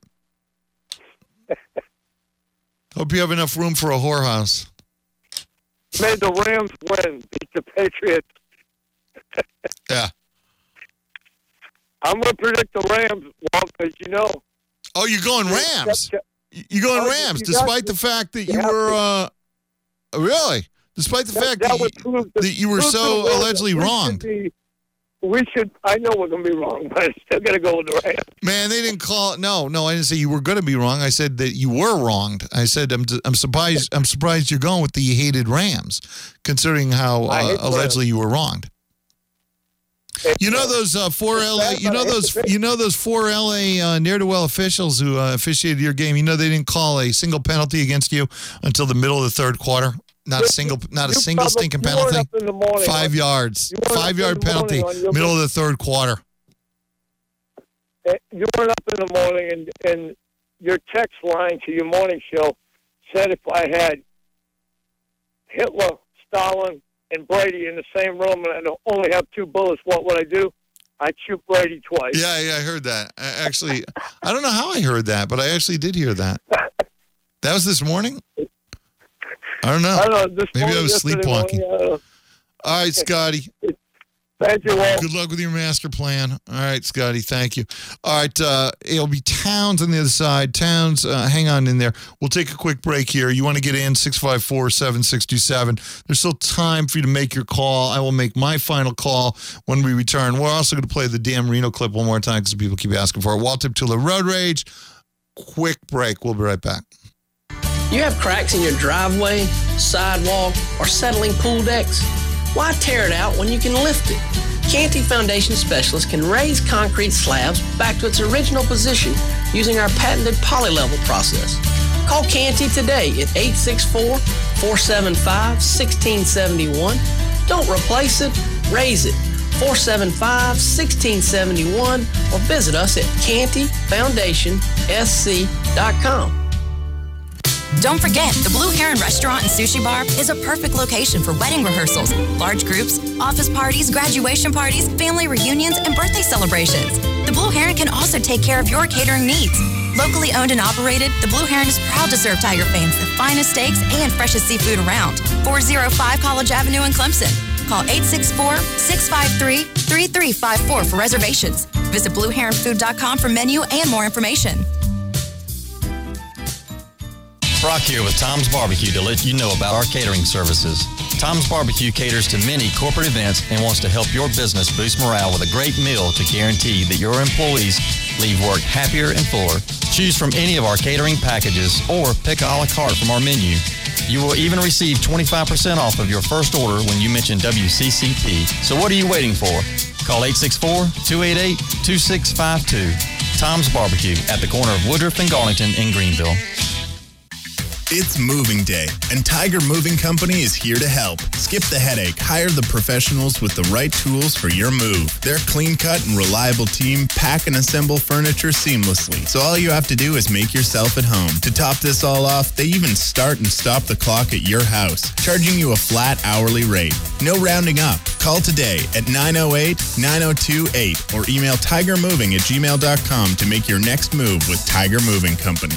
A: Hope you have enough room for a whorehouse.
Q: Made the Rams win, beat the Patriots.
A: Yeah.
Q: I'm going to predict the Rams, well, because you know.
A: Oh, you're going Rams? You're going
Q: Oh,
A: Rams,
Q: you got
A: despite
Q: to-
A: the fact that
Q: you
A: you
Q: have
A: were,
Q: to.
A: uh, really? Despite the
Q: That-
A: fact
Q: that
A: that,
Q: would
A: you,
Q: prove the-
A: that you were
Q: prove to the
A: so
Q: world
A: allegedly
Q: that we should
A: wronged.
Q: be- We should, I know we're going to be wrong, but I'm still going to go with the Rams.
A: Man, they didn't call. No, no, I didn't say you were going to be wrong. I said that you were wronged. I said I'm, I'm surprised. I'm surprised you're going with the hated Rams, considering how
Q: I
A: uh,
Q: hate the
A: allegedly you were wronged. You know those uh, four L A. You know those. You know those four L A uh, near to well officials who uh, officiated your game. You know they didn't call a single penalty against you until the middle of the third quarter. Not a single. Not a
Q: You
A: single
Q: probably-
A: stinking
Q: you weren't
A: penalty.
Q: up in the morning.
A: Five yards.
Q: You weren't up
A: Five
Q: in
A: yard
Q: the morning
A: penalty.
Q: on your-
A: Middle of the third quarter.
Q: Eh, You weren't up in the morning, and, and your text line to your morning show said if I had Hitler, Stalin, and Brady in the same room and I only have two bullets, what would I do? I'd shoot Brady twice.
A: Yeah, yeah, I heard that. I actually, I don't know how I heard that, but I actually did hear that. That was this morning? I don't know.
Q: I don't know. This
A: Maybe I
Q: morning,
A: was
Q: yesterday
A: sleepwalking.
Q: morning, uh,
A: All right, Scotty.
Q: Thank you, Walt.
A: Good luck with your master plan. All right, Scotty. Thank you. All right, uh, it'll be Towns on the other side. Towns, uh, hang on in there. We'll take a quick break here. You want to get in, six five four, seven six two seven. There's still time for you to make your call. I will make my final call when we return. We're also going to play the Dan Marino clip one more time because people keep asking for it. Walt Tiptula, Road Rage. Quick break. We'll be right back.
D: You have cracks in your driveway, sidewalk, or settling pool decks? Why tear it out when you can lift it? Canty Foundation Specialists can raise concrete slabs back to its original position using our patented polylevel process. Call Canty today at eight six four, four seven five, one six seven one. Don't replace it, raise it. four seven five, one six seven one or visit us at canty foundation s c dot com.
E: Don't forget, the Blue Heron Restaurant and Sushi Bar is a perfect location for wedding rehearsals, large groups, office parties, graduation parties, family reunions, and birthday celebrations. The Blue Heron can also take care of your catering needs. Locally owned and operated, the Blue Heron is proud to serve Tiger fans the finest steaks and freshest seafood around. four oh five College Avenue in Clemson. Call eight six four, six five three, three three five four for reservations. Visit blue heron food dot com for menu and more information.
S: Brock here with Tom's Barbecue to let you know about our catering services. Tom's Barbecue caters to many corporate events and wants to help your business boost morale with a great meal to guarantee that your employees leave work happier and fuller. Choose from any of our catering packages or pick a la carte from our menu. You will even receive twenty-five percent off of your first order when you mention W C C P. So what are you waiting for? Call eight six four, two eight eight, two six five two. Tom's Barbecue at the corner of Woodruff and Garlington in Greenville.
T: It's moving day, and Tiger Moving Company is here to help. Skip the headache. Hire the professionals with the right tools for your move. Their clean-cut and reliable team pack and assemble furniture seamlessly, so all you have to do is make yourself at home. To top this all off, they even start and stop the clock at your house, charging you a flat hourly rate. No rounding up. Call today at nine oh eight, nine oh two eight or email tiger moving at gmail dot com to make your next move with Tiger Moving Company.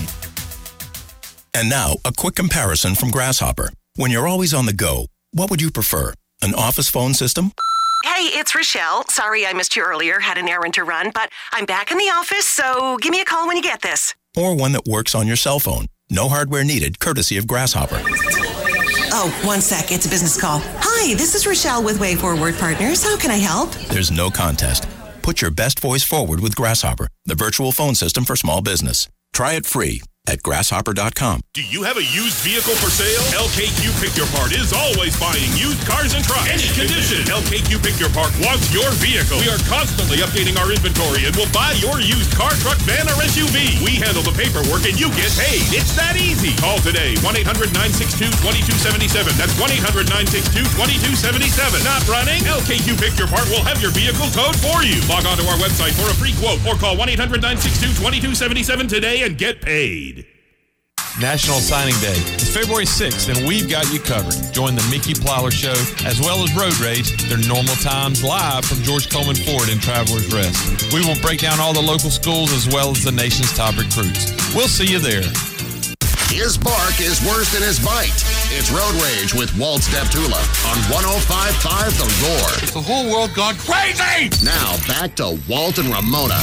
U: And now, a quick comparison from Grasshopper. When you're always on the go, what would you prefer? An office phone system?
V: Hey, it's Rochelle. Sorry I missed you earlier. Had an errand to run, but I'm back in the office, so give me a call when you get this.
U: Or one that works on your cell phone. No hardware needed, courtesy of Grasshopper.
V: Oh, one sec. It's a business call. Hi, this is Rochelle with Way Forward Partners. How can I help?
U: There's no contest. Put your best voice forward with Grasshopper, the virtual phone system for small business. Try it free at grasshopper dot com.
G: Do you have a used vehicle for sale? L K Q Pick Your Part is always buying used cars and trucks. Any condition. L K Q Pick Your Part wants your vehicle. We are constantly updating our inventory and will buy your used car, truck, van, or S U V. We handle the paperwork and you get paid. It's that easy. Call today. one eight hundred, nine six two, two two seven seven. That's one eight hundred, nine six two, two two seven seven. Not running? L K Q Pick Your Part will have your vehicle towed for you. Log on to our website for a free quote or call one eight hundred, nine six two, two two seven seven today and get paid.
L: National Signing Day is February sixth, and we've got you covered. Join the Mickey Plowler Show as well as Road Rage, their normal times live from George Coleman Ford in Travelers Rest. We will break down all the local schools as well as the nation's top recruits. We'll see you there.
N: His bark is worse than his bite. It's Road Rage with Walt Steptula on one oh five point five The Roar.
O: It's the whole world gone crazy!
N: Now back to Walt and Ramona.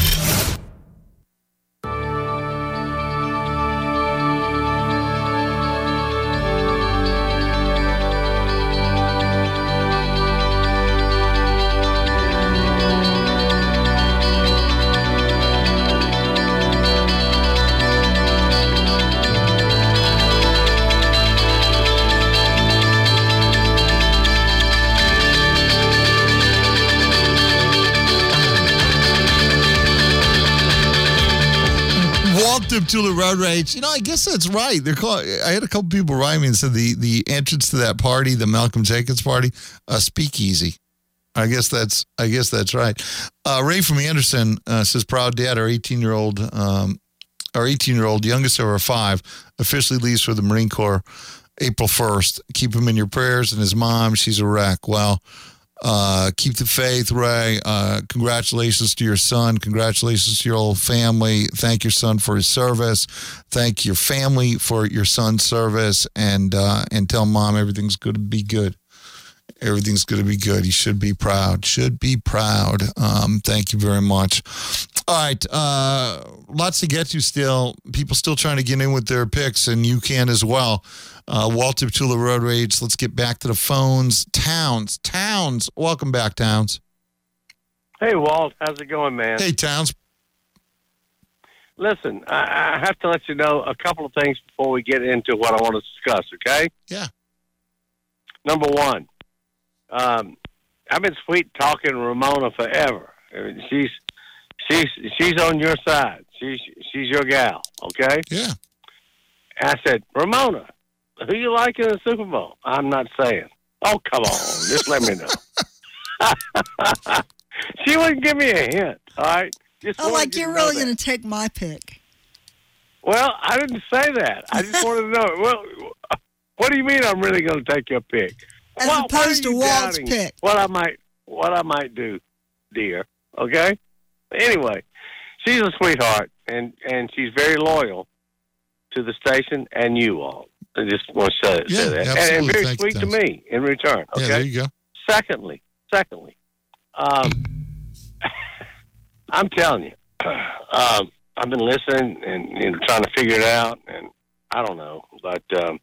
A: To the Road Rage. You know, I guess that's right. They're called, I had a couple people write me and said the, the entrance to that party, the Malcolm Jenkins party, a speakeasy. I guess that's I guess that's right. Uh, Ray from Anderson uh, says, proud dad, our eighteen-year-old, um, our eighteen-year-old, youngest of our five, officially leaves for the Marine Corps April first. Keep him in your prayers. And his mom, she's a wreck. Well, Uh, keep the faith, Ray. Uh, congratulations to your son. Congratulations to your whole family. Thank your son for his service. Thank your family for your son's service. And uh, and tell mom everything's going to be good. Everything's going to be good. You should be proud. Should be proud. Um, thank you very much. All right. Uh, lots to get to still. People still trying to get in with their picks, and you can as well. Uh, Walt Tula Road Rage. Let's get back to the phones. Towns. Towns. Welcome back, Towns.
C: Hey, Walt. How's it going, man?
A: Hey, Towns.
B: listen, I, I have to let you know a couple of things before we get into what I want to discuss, okay?
A: Yeah.
B: Number one, um, I've been sweet talking Ramona forever. I mean, she's she's she's on your side. She's she's your gal, okay?
A: Yeah.
B: I said, Ramona, who you like in the Super Bowl? I'm not saying. Oh, come on. Just let me know. She wouldn't give me a hint, all right? Just
F: Oh, like you're really going to take my pick.
B: Well, I didn't say that. I just wanted to know. Well, what do you mean I'm really going to take your pick?
F: As
B: well,
F: opposed to Walt's
B: doubting
F: pick.
B: What I might, what I might do, dear. Okay. Anyway, she's a sweetheart, and and she's very loyal to the station and you all. I just want to say,
A: Yeah,
B: say that,
A: absolutely.
B: and very
A: Thank
B: sweet
A: you,
B: to
A: Dennis.
B: me in return. Okay.
A: Yeah, there you go.
B: Secondly, secondly, um, I'm telling you, um, I've been listening and you know, trying to figure it out, and I don't know, but um,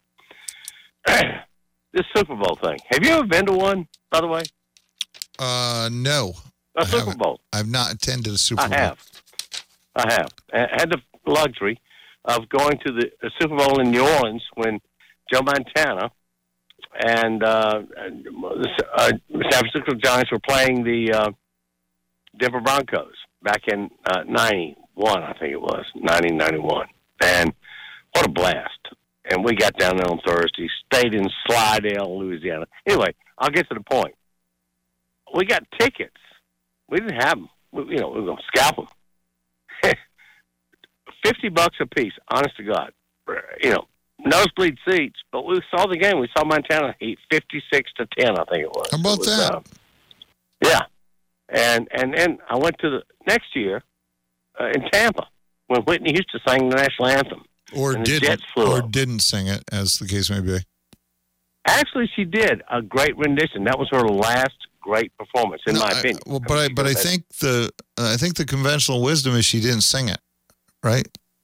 B: this Super Bowl thing. Have you ever been to one, by the way?
A: Uh, no.
B: A
A: I
B: Super
A: haven't.
B: Bowl.
A: I've not attended a Super
B: I
A: Bowl.
B: have. I have. I had the luxury of going to the, the Super Bowl in New Orleans when Joe Montana and uh, the uh, San Francisco Giants were playing the uh, Denver Broncos back in uh, ninety-one, I think it was, nineteen ninety-one. And what a blast. And we got down there on Thursday, stayed in Slidell, Louisiana. Anyway, I'll get to the point. We got tickets. We didn't have them. We, you know, we were going to scalp them. fifty bucks a piece, honest to God. You know, nosebleed seats, but we saw the game. We saw Montana heat fifty-six to ten, I think it was.
A: How about
B: it was,
A: that?
B: Uh, yeah. And and then I went to the next year uh, in Tampa when Whitney Houston sang the national anthem.
A: Or
B: and the
A: didn't,
B: Jets flew
A: or
B: up.
A: didn't sing it, as the case may be.
B: Actually, she did a great rendition. That was her last great performance, in
A: No,
B: my
A: I-
B: opinion.
A: well, but I, but I think the uh, I think the conventional wisdom is she didn't sing it, right?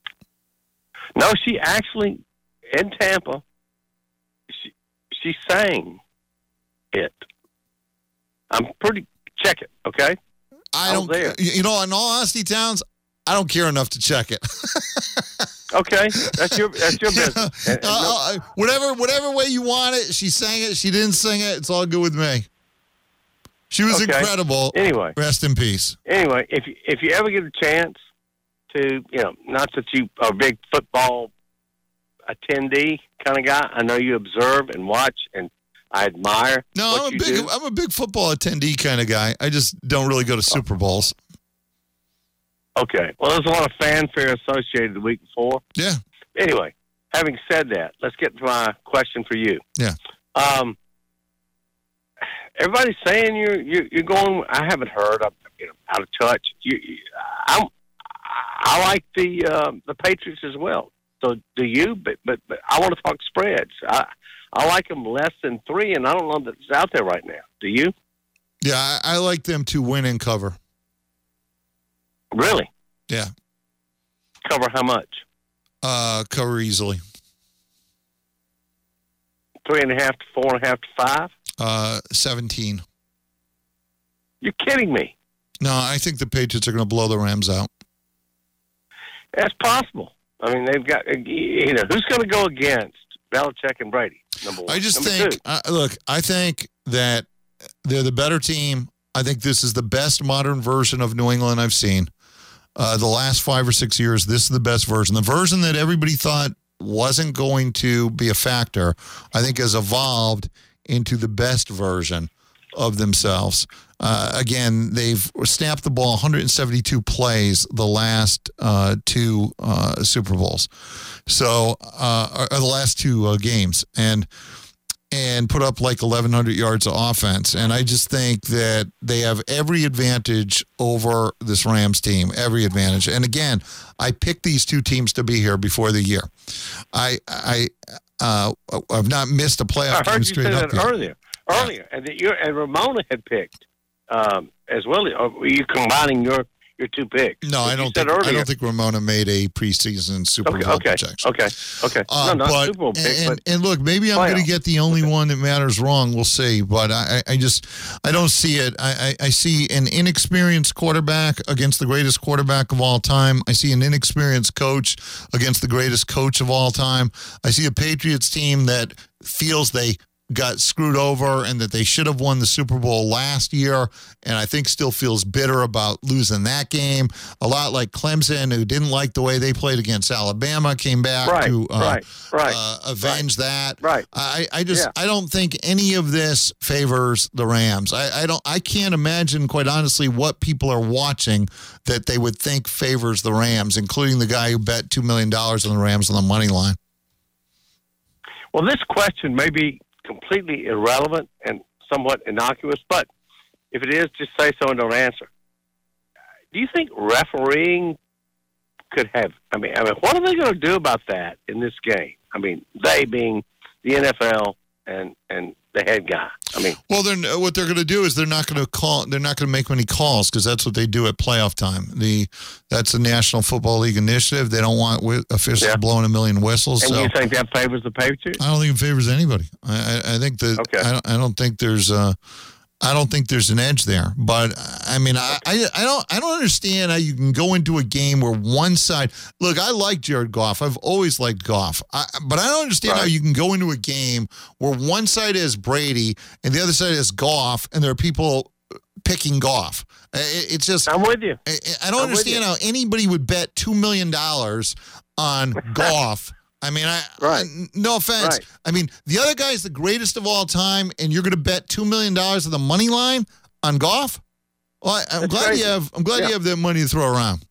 B: No, she actually, in Tampa, she, she sang it. I'm pretty, check it, okay?
A: I
B: I
A: don't.
B: was there.
A: You know, in all honesty, Towns, I don't care enough to check it.
B: Okay, that's your that's your business. And- and no-
A: Uh, whatever, whatever way you want it, she sang it. She didn't sing it. It's all good with me. She was
B: Okay.
A: incredible.
B: Anyway.
A: Rest in peace.
B: Anyway, if you, if you ever get a chance to, you know, not that you are a big football attendee kind of guy, I know you observe and watch, and I admire
A: No,
B: what
A: I'm a
B: you
A: big,
B: do.
A: I'm a big football attendee kind of guy. I just don't really go to Super Bowls.
B: Okay. Well, there's a lot of fanfare associated the week before.
A: Yeah.
B: Anyway, having said that, let's get to my question for you.
A: Yeah.
B: Um, everybody's saying you're you're, you're going. I haven't heard. I'm you know, out of touch. You, you, I'm, I like the uh, the Patriots as well. So do you? But but, but I want to talk spreads. I I like them less than three, and I don't know that it's out there right now. Do you?
A: Yeah, I, I like them to win and cover.
B: Really?
A: Yeah.
B: Cover how much?
A: Uh, cover easily.
B: Three and a half to four and a half to five?
A: Uh, seventeen.
B: You're kidding me.
A: No, I think the Patriots are going to blow the Rams out.
B: That's possible. I mean, they've got, you know, who's going to go against Belichick and Brady? Number one.
A: I just
B: Number
A: think,
B: two.
A: uh, look, I think that they're the better team. I think this is the best modern version of New England I've seen. Uh, the last five or six years, this is the best version. The version that everybody thought wasn't going to be a factor, I think has evolved into the best version of themselves. Uh, again, they've snapped the ball one hundred seventy-two plays the last uh, two uh, Super Bowls. So, uh, or the last two uh, games. And and put up like eleven hundred yards of offense. And I just think that they have every advantage over this Rams team, every advantage. And again, I picked these two teams to be here before the year. I I uh, I've not missed a playoff
B: I
A: game
B: heard you
A: straight
B: say
A: up
B: that
A: yet.
B: earlier, earlier, and that you and Ramona had picked um, as well. Are you combining your your two picks.
A: No,
B: As
A: I
B: you
A: don't
B: said
A: think I
B: earlier.
A: don't think Ramona made a preseason Super
B: Okay,
A: Bowl
B: okay,
A: projection.
B: okay, okay.
A: Uh,
B: no, not
A: but,
B: Super Bowl pick,
A: and,
B: but
A: and look, maybe I'm going to
B: playoff.
A: get the only one that matters wrong. We'll see. But I, I just, I don't see it. I, I, I see an inexperienced quarterback against the greatest quarterback of all time. I see an inexperienced coach against the greatest coach of all time. I see a Patriots team that feels they got screwed over and that they should have won the Super Bowl last year, and I think still feels bitter about losing that game. A lot like Clemson, who didn't like the way they played against Alabama, came back
B: Right,
A: to uh,
B: right, right,
A: uh, avenge that.
B: Right.
A: I, I just
B: Yeah.
A: I don't think any of this favors the Rams. I, I don't I can't imagine, quite honestly, what people are watching that they would think favors the Rams, including the guy who bet two million dollars on the Rams on the money line.
B: Well, this question may be completely irrelevant and somewhat innocuous, but if it is, just say so and don't answer. Do you think refereeing could have? I mean, I mean, what are they going to do about that in this game? I mean, they being the N F L and and the head guy. I mean,
A: well, then what they're going to do is they're not going to call. They're not going to make many calls because that's what they do at playoff time. The that's the National Football League initiative. They don't want whi- officials
B: Yeah.
A: blowing a million whistles.
B: and
A: so
B: you think that favors the Patriots?
A: I don't think it favors anybody. I, I, I think that
B: Okay.
A: I don't. I don't think there's a. I don't think there's an edge there. But I mean, I, I I don't I don't understand how you can go into a game where one side. Look, I like Jared Goff. I've always liked Goff. I, but I don't understand how
B: Right.
A: you can go into a game where one side is Brady and the other side is Goff, and there are people picking Goff. It, it's just
B: I'm with you.
A: I, I don't
B: I'm with
A: understand
B: you.
A: how anybody would bet two million dollars on Goff. I mean, I,
B: Right.
A: I- no offense.
B: Right.
A: I mean, the other guy's the greatest of all time, and you're going to bet two million dollars on the money line on Goff? Well, I, I'm
B: That's
A: glad
B: crazy.
A: you have. I'm glad
B: Yeah.
A: you have that money to throw around.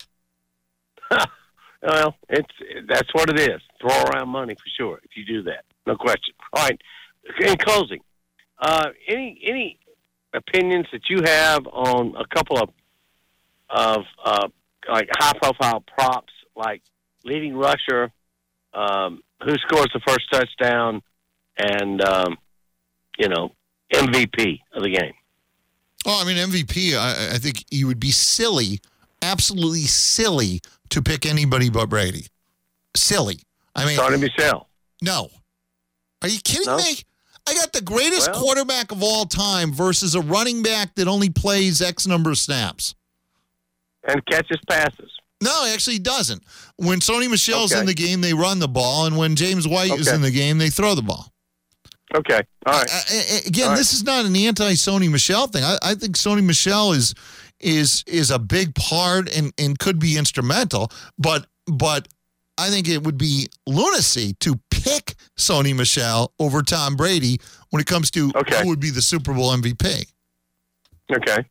B: Well, it's that's what it is. Throw around money for sure if you do that. No question. All right. In closing, uh, any any opinions that you have on a couple of of uh, like high profile props, like leading rusher, um, who scores the first touchdown, and um, you know M V P of the game?
A: Oh, I mean, M V P, I, I think you would be silly, absolutely silly, to pick anybody but Brady. Silly. I mean,
B: Sonny Michel.
A: No. Are you kidding
B: No?
A: me? I got the greatest
B: Well-
A: quarterback of all time versus a running back that only plays X number of snaps.
B: And catches passes.
A: No, actually he doesn't. When Sony Michel's
B: Okay.
A: in the game, they run the ball, and when James White is
B: Okay.
A: in the game, they throw the ball.
B: Okay. All right.
A: Uh, uh, again,
B: All right.
A: this is not an anti-Sony Michel thing. I, I think Sony Michel is is is a big part and, and could be instrumental, but but I think it would be lunacy to pick Sony Michel over Tom Brady when it comes to
B: Okay.
A: who would be the Super Bowl M V P.
B: Okay.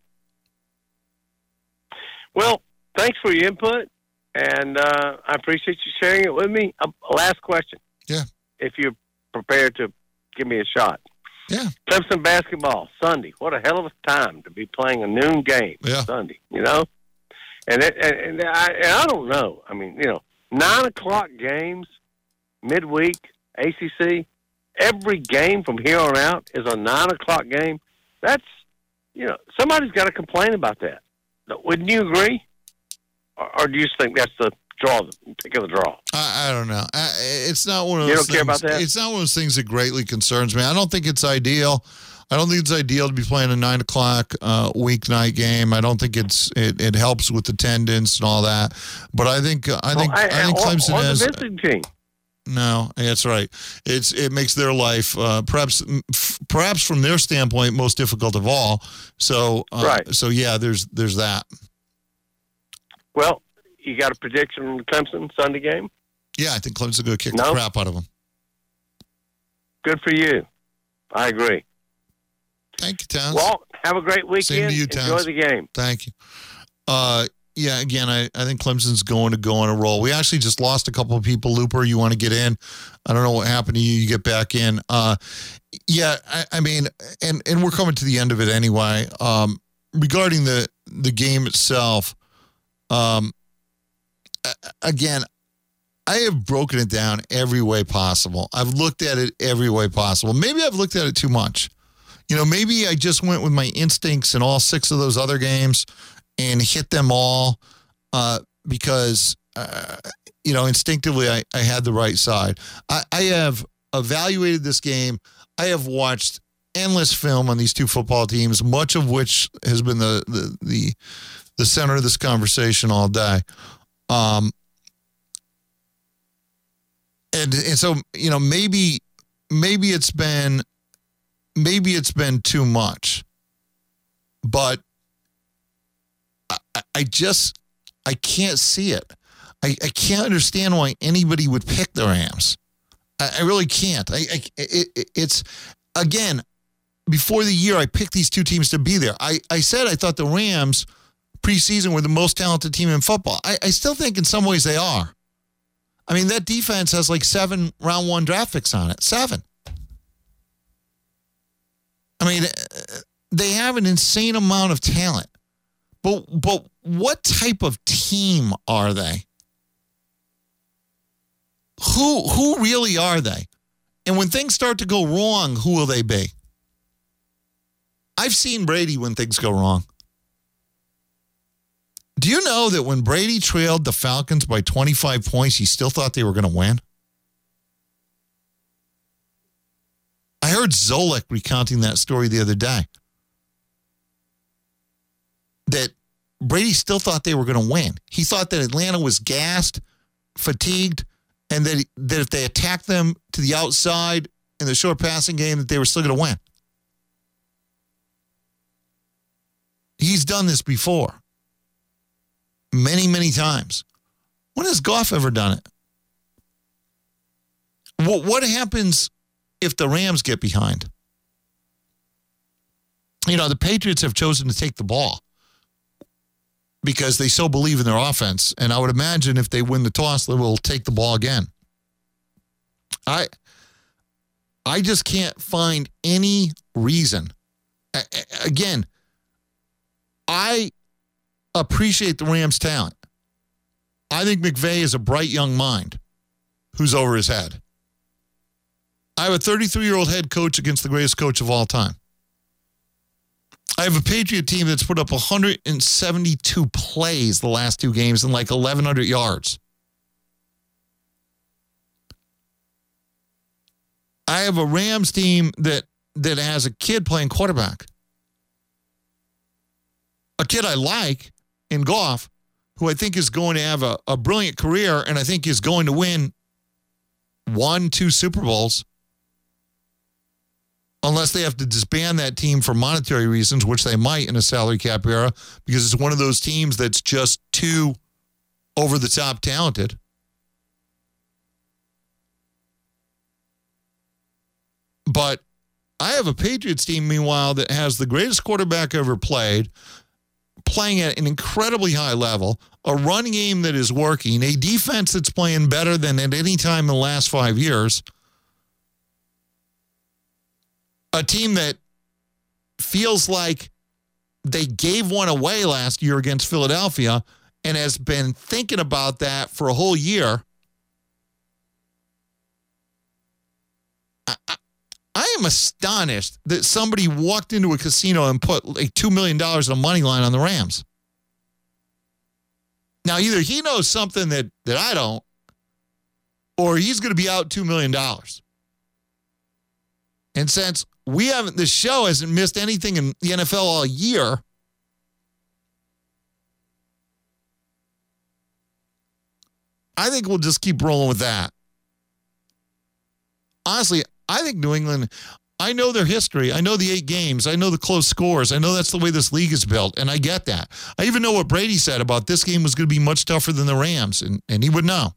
B: Well, thanks for your input, and uh, I appreciate you sharing it with me. A last question.
A: Yeah.
B: If you're prepared to give me a shot.
A: Yeah.
B: Clemson basketball, Sunday. What a hell of a time to be playing a noon game
A: Yeah.
B: Sunday, you know? And, it, and, and, I, and I don't know. I mean, you know, nine o'clock games, midweek, A C C, every game from here on out is a nine o'clock game. That's, you know, somebody's got to complain about that. Wouldn't you agree? Or, or do you just think that's the draw, the pick of the draw?
A: I, I don't know. I, it's not one of
B: You
A: those
B: don't care
A: things,
B: about that?
A: It's not one of those things that greatly concerns me. I don't think it's ideal. I don't think it's ideal to be playing a nine o'clock uh, weeknight game. I don't think it's it, it helps with attendance and all that. But I think I think
B: Well,
A: I think
B: or-
A: Clemson
B: or the
A: has.
B: visiting team.
A: No, that's right. It's it makes their life uh, perhaps f- perhaps from their standpoint most difficult of all. So uh,
B: Right.
A: So yeah, there's there's that.
B: Well, you got a prediction on the Clemson Sunday game?
A: Yeah, I think Clemson's going to kick
B: No?
A: the crap out of them.
B: Good for you. I agree.
A: Thank you, Towns.
B: Walt, have a great weekend.
A: Same to you,
B: Enjoy
A: Towns.
B: the game.
A: Thank you. Uh, yeah, again, I, I think Clemson's going to go on a roll. We actually just lost a couple of people. Looper, you want to get in? I don't know what happened to you. You get back in. Uh, yeah, I, I mean, and, and we're coming to the end of it anyway. Um, regarding the, the game itself, um, a- again, I have broken it down every way possible. I've looked at it every way possible. Maybe I've looked at it too much. You know, maybe I just went with my instincts in all six of those other games, and hit them all uh, because, uh, you know, instinctively I, I had the right side. I, I have evaluated this game. I have watched endless film on these two football teams, much of which has been the the the, the center of this conversation all day. Um, and and so, you know, maybe maybe it's been maybe it's been too much, but I, I just I can't see it. I, I can't understand why anybody would pick the Rams. I, I really can't. I, I it, it's again. Before the year, I picked these two teams to be there. I, I said I thought the Rams preseason were the most talented team in football. I, I still think in some ways they are. I mean, that defense has like seven round one draft picks on it. Seven. I mean, they have an insane amount of talent. But but what type of team are they? Who who really are they? And when things start to go wrong, who will they be? I've seen Brady when things go wrong. Do you know that when Brady trailed the Falcons by twenty-five points, he still thought they were going to win? I heard Zolik recounting that story the other day. That Brady still thought they were going to win. He thought that Atlanta was gassed, fatigued, and that, that if they attacked them to the outside in the short passing game, that they were still going to win. He's done this before. Many, many times. When has Goff ever done it? What, what happens if the Rams get behind? You know, the Patriots have chosen to take the ball because they so believe in their offense. And I would imagine if they win the toss, they will take the ball again. I, I just can't find any reason. I, again, I appreciate the Rams' talent. I think McVay is a bright young mind who's over his head. I have a thirty-three-year-old head coach against the greatest coach of all time. I have a Patriot team that's put up one hundred seventy-two plays the last two games and like eleven hundred yards. I have a Rams team that, that has a kid playing quarterback. A kid I like in Goff, who I think is going to have a, a brilliant career and I think is going to win one, two Super Bowls, unless they have to disband that team for monetary reasons, which they might in a salary cap era, because it's one of those teams that's just too over-the-top talented. But I have a Patriots team, meanwhile, that has the greatest quarterback ever played, playing at an incredibly high level, a run game that is working, a defense that's playing better than at any time in the last five years, a team that feels like they gave one away last year against Philadelphia and has been thinking about that for a whole year. I, I, I am astonished that somebody walked into a casino and put like two million dollars on a money line on the Rams. Now, either he knows something that, that I don't, or he's going to be out two million dollars. And since we haven't, this show hasn't missed anything in the N F L all year, I think we'll just keep rolling with that. Honestly, I think New England, I know their history. I know the eight games. I know the close scores. I know that's the way this league is built, and I get that. I even know what Brady said about this game was going to be much tougher than the Rams, and, and he would know.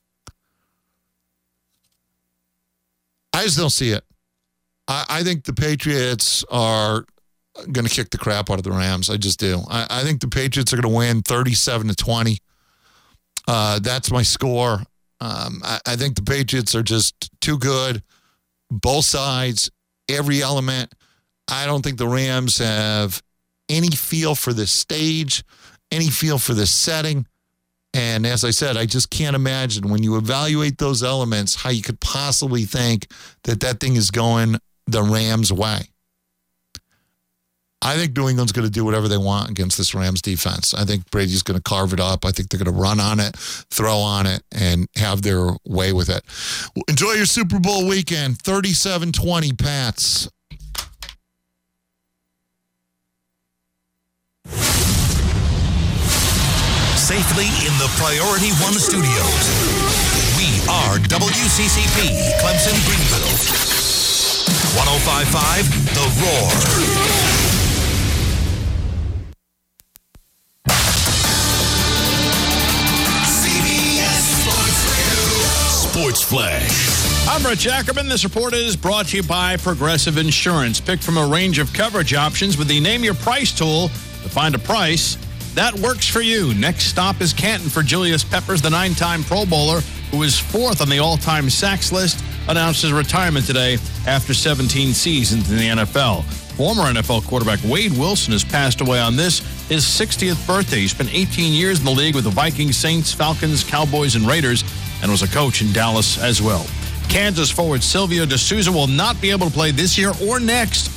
A: I just don't see it. I, I think the Patriots are going to kick the crap out of the Rams. I just do. I, I think the Patriots are going to win thirty-seven to twenty. Uh, that's my score. Um, I, I think the Patriots are just too good. Both sides, every element. I don't think the Rams have any feel for this stage, any feel for this setting. And as I said, I just can't imagine when you evaluate those elements how you could possibly think that that thing is going the Rams' way. I think New England's going to do whatever they want against this Rams defense. I think Brady's going to carve it up. I think they're going to run on it, throw on it, and have their way with it. Enjoy your Super Bowl weekend. thirty-seven twenty Pats.
I: Safely in the Priority One studios. We are W C C P, Clemson Greenville. one oh five point five The Roar. C B S Sports Radio. Sports Flash.
O: I'm Rich Ackerman. This report is brought to you by Progressive Insurance. Pick from a range of coverage options with the Name Your Price tool to find a price that works for you. Next stop is Canton for Julius Peppers, the nine-time Pro Bowler, who is fourth on the all-time sacks list, announced his retirement today after seventeen seasons in the N F L. Former N F L quarterback Wade Wilson has passed away on this, his sixtieth birthday. He spent eighteen years in the league with the Vikings, Saints, Falcons, Cowboys, and Raiders, and was a coach in Dallas as well. Kansas forward Silvio De Sousa will not be able to play this year or next